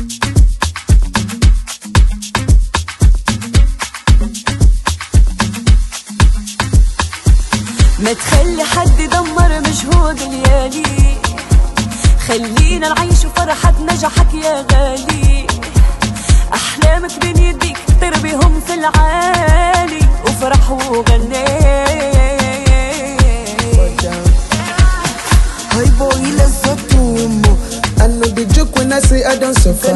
ما تخلي حد يدمر مجهود ليالي، خلينا نعيش فرحة نجاحك يا غالي. أحلامك بين يديك طير بهم في العالي، وفرح وغني. Hi boy, let's go to Umo. I know the joke when I say I don't suffer.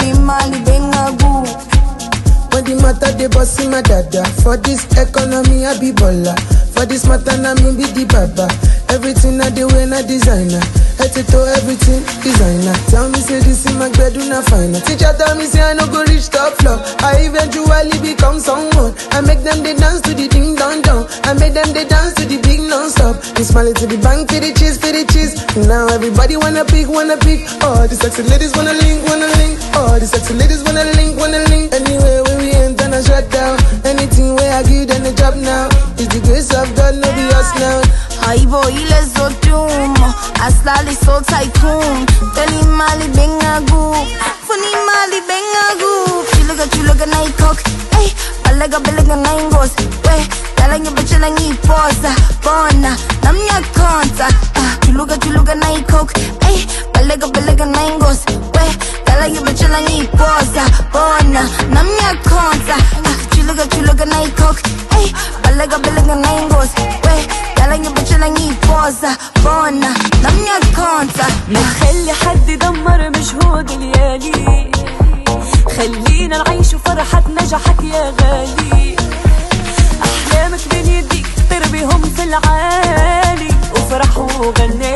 When the matter they boss in my dada. For this economy I be baller. For this matter na me be the baba. Everything I do when I designer. Head to toe everything designer. Tell me say this in my bed do not find it. Teacher tell me say I no go reach top floor. I eventually become someone. I make them they dance to the ding dong dong. I make them they dance to the big non-stop. And smile to the bank for the cheese, for the cheese. Now everybody wanna pick, wanna pick. Oh, the sexy ladies wanna link, wanna link. Oh, the sexy ladies wanna link, wanna link. Anywhere where we enter and shut down. Anything where I give them a job now. It's the grace of God, no be us now. Hi boy, let's go doom. Aslali so tycoon. Teli mali benga goop. Funny mali benga goop. Chulaga night cock. Hey, balaga nine goes. Weh, talanga bachalangi posa. Bona, namnya konta. Chuluga night cock. Hey, balaga nine goes. Weh, talanga bachalangi posa. Bona, namnya konta. Chuluga night cock. Hey, balaga nine goes. Weh, talanga bachalangi posa. Bona, namnya konta. ما تخلي حد يدمر مجهود ليالي، خلينا نعيش فرحة نجاحك يا غالي. أحلامك بين يديك طير بهم في العالي، وفرح وغني.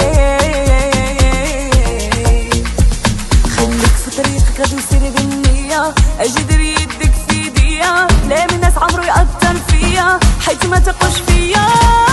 خليك في طريقك غادي وسير بالنية، أجدر يدك في ايديا. لا من ناس عمرو يأثر فيا، حيث ما تقوش فيا.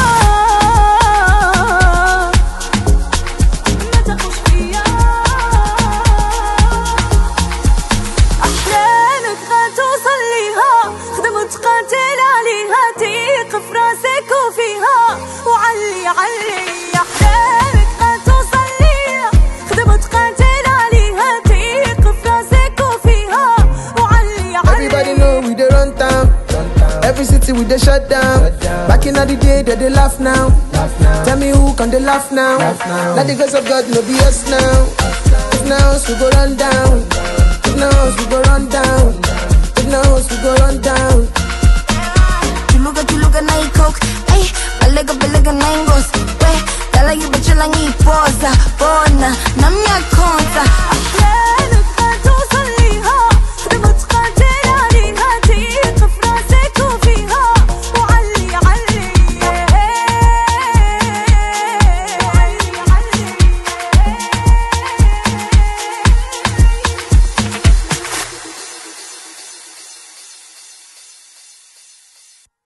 تقاتل عليها، تيق في راسك وفيها، وعلي أحلامك غتوصل ليها. خدم وتقاتل عليها، تيق في راسك وفيها، وعلي. Everybody know we dey run town. Every city we dey shut down. Back in the day they laugh now. Tell me who can they laugh now? Let the grace of God no be us now. If now we go run down.